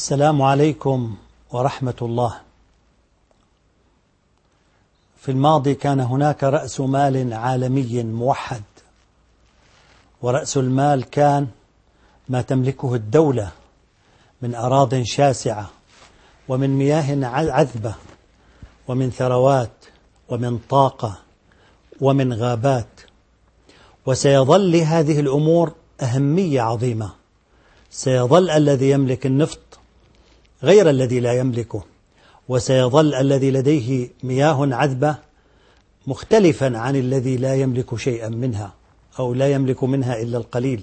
السلام عليكم ورحمة الله. في الماضي كان هناك رأس مال عالمي موحد، ورأس المال كان ما تملكه الدولة من أراضٍ شاسعة ومن مياه عذبة ومن ثروات ومن طاقة ومن غابات. وسيظل لهذه الأمور أهمية عظيمة. سيظل الذي يملك النفط غير الذي لا يملكه، وسيظل الذي لديه مياه عذبة مختلفا عن الذي لا يملك شيئا منها أو لا يملك منها إلا القليل.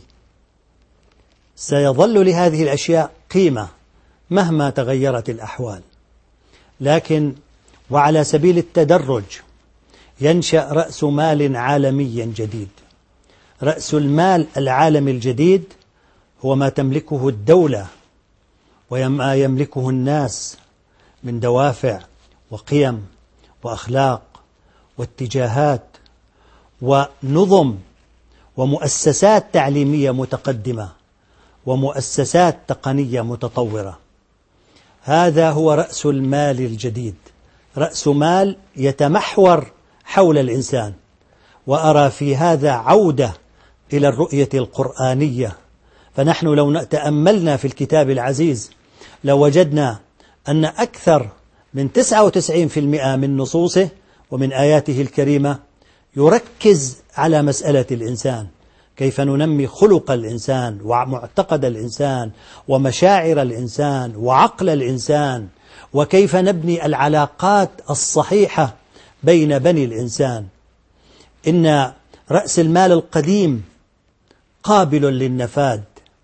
سيظل لهذه الأشياء قيمة مهما تغيرت الأحوال، لكن وعلى سبيل التدرج ينشأ رأس مال عالمي جديد. رأس المال العالمي الجديد هو ما تملكه الدولة وما يملكه الناس من دوافع وقيم وأخلاق واتجاهات ونظم ومؤسسات تعليمية متقدمة ومؤسسات تقنية متطورة. هذا هو رأس المال الجديد، رأس مال يتمحور حول الإنسان. وأرى في هذا عودة إلى الرؤية القرآنية. فنحن لو تأملنا في الكتاب العزيز لوجدنا أن أكثر من 99% من نصوصه ومن آياته الكريمة يركز على مسألة الإنسان، كيف ننمي خلق الإنسان ومعتقد الإنسان ومشاعر الإنسان وعقل الإنسان، وكيف نبني العلاقات الصحيحة بين بني الإنسان. إن رأس المال القديم قابل للنفاذ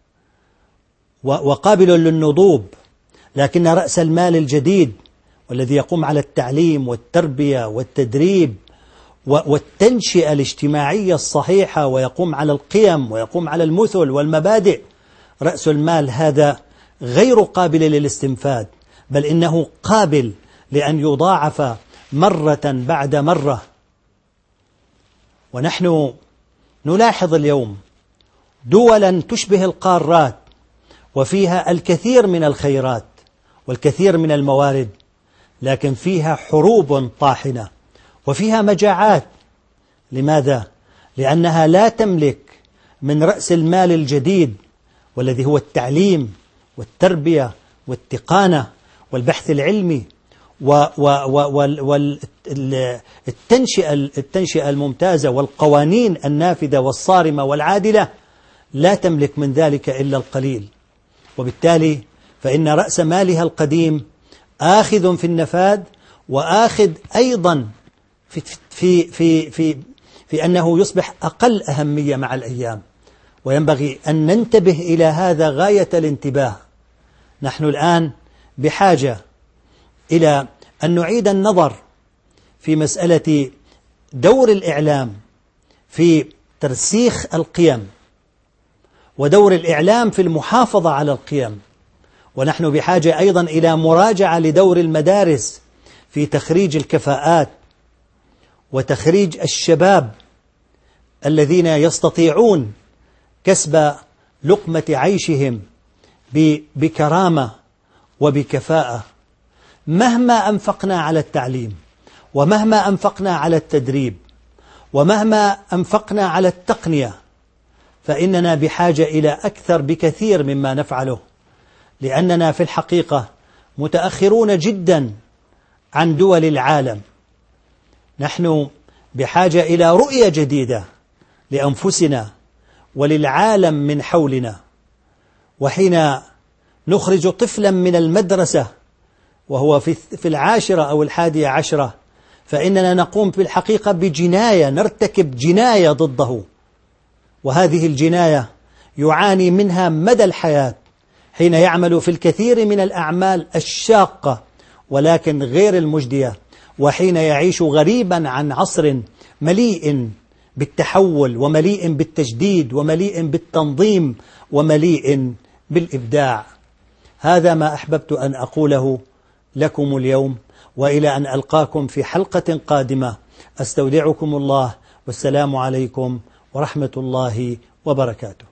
وقابل للنضوب، لكن رأس المال الجديد والذي يقوم على التعليم والتربية والتدريب والتنشئة الاجتماعية الصحيحة، ويقوم على القيم ويقوم على المثل والمبادئ، رأس المال هذا غير قابل للاستنفاذ، بل إنه قابل لأن يضاعف مرة بعد مرة. ونحن نلاحظ اليوم دولا تشبه القارات وفيها الكثير من الخيرات والكثير من الموارد، لكن فيها حروب طاحنة وفيها مجاعات. لماذا؟ لأنها لا تملك من رأس المال الجديد والذي هو التربية والتقانة والبحث العلمي والتنشئة الممتازة والقوانين النافذة والصارمة والعادلة. لا تملك من ذلك إلا القليل، وبالتالي فإن رأس مالها القديم آخذ في النفاذ، وآخذ أيضا في أنه يصبح أقل أهمية مع الأيام. وينبغي أن ننتبه إلى هذا غاية الانتباه. نحن الآن بحاجة إلى أن نعيد النظر في مسألة دور الإعلام في ترسيخ القيم، ودور الإعلام في المحافظة على القيم. ونحن بحاجة أيضا إلى مراجعة لدور المدارس في تخريج الكفاءات وتخريج الشباب الذين يستطيعون كسب لقمة عيشهم بكرامة وبكفاءة. مهما أنفقنا على التعليم، ومهما أنفقنا على التدريب، ومهما أنفقنا على التقنية، فإننا بحاجة إلى أكثر بكثير مما نفعله، لأننا في الحقيقة متأخرون جدا عن دول العالم. نحن بحاجة إلى رؤية جديدة لأنفسنا وللعالم من حولنا. وحين نخرج طفلا من المدرسة وهو في 10 أو 11، فإننا نقوم في الحقيقة بجناية، نرتكب جناية ضده، وهذه الجناية يعاني منها مدى الحياة حين يعمل في الكثير من الأعمال الشاقة ولكن غير المجدية، وحين يعيش غريبا عن عصر مليء بالتحول ومليء بالتجديد ومليء بالتنظيم ومليء بالإبداع. هذا ما أحببت أن أقوله لكم اليوم، وإلى أن ألقاكم في حلقة قادمة أستودعكم الله، والسلام عليكم ورحمة الله وبركاته.